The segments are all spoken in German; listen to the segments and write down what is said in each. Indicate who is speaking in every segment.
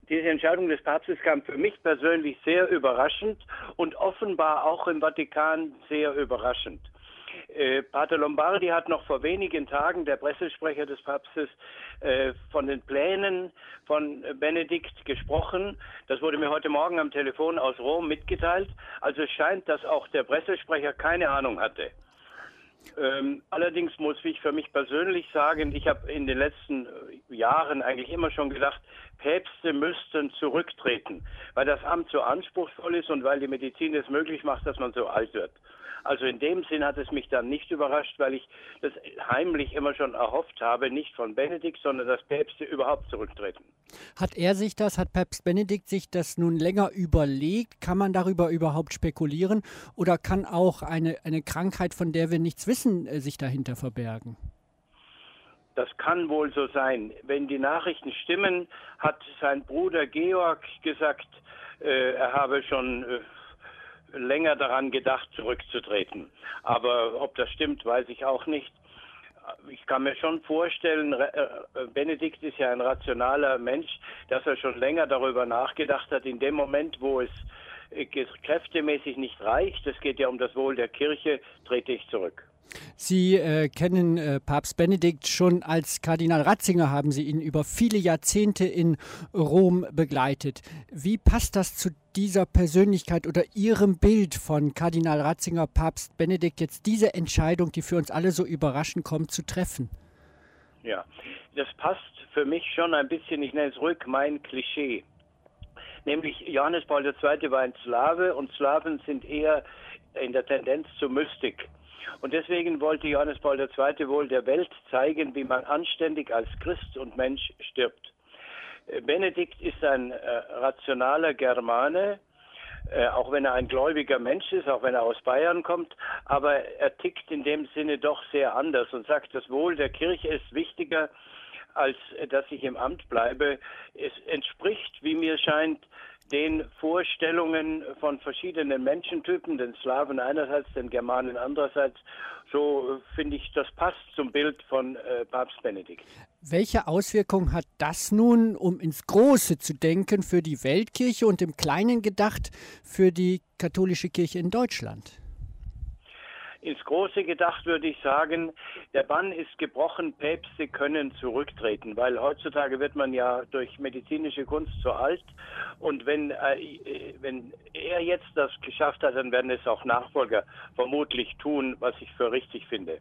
Speaker 1: Diese Entscheidung des Papstes kam für mich persönlich sehr überraschend und offenbar auch im Vatikan sehr überraschend. Pater Lombardi hat noch vor wenigen Tagen, der Pressesprecher des Papstes, von den Plänen von Benedikt gesprochen. Das wurde mir heute Morgen am Telefon aus Rom mitgeteilt. Also es scheint, dass auch der Pressesprecher keine Ahnung hatte. Allerdings muss ich für mich persönlich sagen, ich habe in den letzten Jahren eigentlich immer schon gedacht, Päpste müssten zurücktreten, weil das Amt so anspruchsvoll ist und weil die Medizin es möglich macht, dass man so alt wird. Also in dem Sinn hat es mich dann nicht überrascht, weil ich das heimlich immer schon erhofft habe, nicht von Benedikt, sondern dass Päpste überhaupt zurücktreten.
Speaker 2: Hat Papst Benedikt sich das nun länger überlegt? Kann man darüber überhaupt spekulieren? Oder kann auch eine Krankheit, von der wir nichts wissen, sich dahinter verbergen?
Speaker 1: Das kann wohl so sein. Wenn die Nachrichten stimmen, hat sein Bruder Georg gesagt, er habe schon länger daran gedacht, zurückzutreten. Aber ob das stimmt, weiß ich auch nicht. Ich kann mir schon vorstellen, Benedikt ist ja ein rationaler Mensch, dass er schon länger darüber nachgedacht hat, in dem Moment, wo es kräftemäßig nicht reicht, es geht ja um das Wohl der Kirche, trete ich zurück.
Speaker 2: Sie kennen Papst Benedikt schon als Kardinal Ratzinger, haben Sie ihn über viele Jahrzehnte in Rom begleitet. Wie passt das zu dieser Persönlichkeit oder Ihrem Bild von Kardinal Ratzinger, Papst Benedikt, jetzt diese Entscheidung, die für uns alle so überraschend kommt, zu treffen?
Speaker 1: Ja, das passt für mich schon ein bisschen, ich nenne es ruhig mein Klischee. Nämlich Johannes Paul II. War ein Slave und Slawen sind eher in der Tendenz zur Mystik. Und deswegen wollte Johannes Paul II. Wohl der Welt zeigen, wie man anständig als Christ und Mensch stirbt. Benedikt ist ein rationaler Germane, auch wenn er ein gläubiger Mensch ist, auch wenn er aus Bayern kommt, aber er tickt in dem Sinne doch sehr anders und sagt, das Wohl der Kirche ist wichtiger, als dass ich im Amt bleibe. Es entspricht, wie mir scheint, den Vorstellungen von verschiedenen Menschentypen, den Slawen einerseits, den Germanen andererseits. So finde ich, das passt zum Bild von Papst Benedikt.
Speaker 2: Welche Auswirkungen hat das nun, um ins Große zu denken, für die Weltkirche und im Kleinen gedacht für die katholische Kirche in Deutschland?
Speaker 1: Ins Große gedacht würde ich sagen, der Bann ist gebrochen, Päpste können zurücktreten, weil heutzutage wird man ja durch medizinische Kunst so alt und wenn er jetzt das geschafft hat, dann werden es auch Nachfolger vermutlich tun, was ich für richtig finde.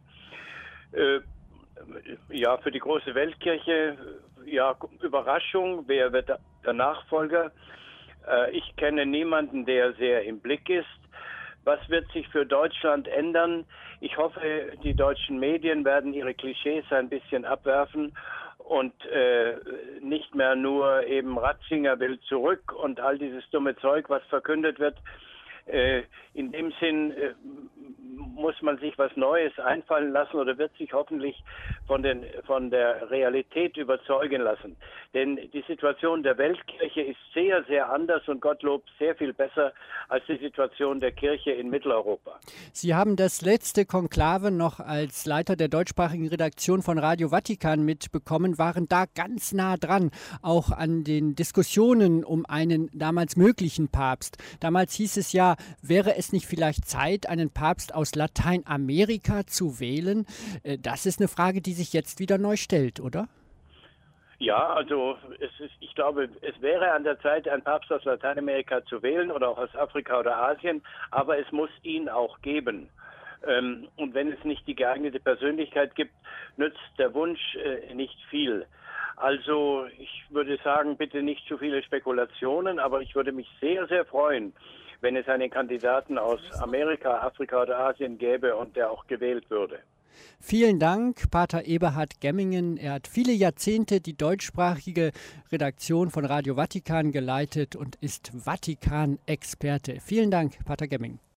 Speaker 1: Ja, für die große Weltkirche, ja, Überraschung, wer wird der Nachfolger? Ich kenne niemanden, der sehr im Blick ist. Was wird sich für Deutschland ändern? Ich hoffe, die deutschen Medien werden ihre Klischees ein bisschen abwerfen und nicht mehr nur eben Ratzinger will zurück und all dieses dumme Zeug, was verkündet wird. In dem Sinn muss man sich was Neues einfallen lassen oder wird sich hoffentlich von der Realität überzeugen lassen. Denn die Situation der Weltkirche ist sehr, sehr anders und Gottlob sehr viel besser als die Situation der Kirche in Mitteleuropa.
Speaker 2: Sie haben das letzte Konklave noch als Leiter der deutschsprachigen Redaktion von Radio Vatikan mitbekommen, waren da ganz nah dran, auch an den Diskussionen um einen damals möglichen Papst. Damals hieß es ja, wäre es nicht vielleicht Zeit, einen Papst aus Lateinamerika zu wählen? Das ist eine Frage, die sich jetzt wieder neu stellt, oder?
Speaker 1: Ja, also ich glaube, es wäre an der Zeit, einen Papst aus Lateinamerika zu wählen oder auch aus Afrika oder Asien, aber es muss ihn auch geben. Und wenn es nicht die geeignete Persönlichkeit gibt, nützt der Wunsch nicht viel. Also ich würde sagen, bitte nicht zu viele Spekulationen, aber ich würde mich sehr, sehr freuen, wenn es einen Kandidaten aus Amerika, Afrika oder Asien gäbe und der auch gewählt würde.
Speaker 2: Vielen Dank, Pater Eberhard Gemmingen. Er hat viele Jahrzehnte die deutschsprachige Redaktion von Radio Vatikan geleitet und ist Vatikan-Experte. Vielen Dank, Pater Gemmingen.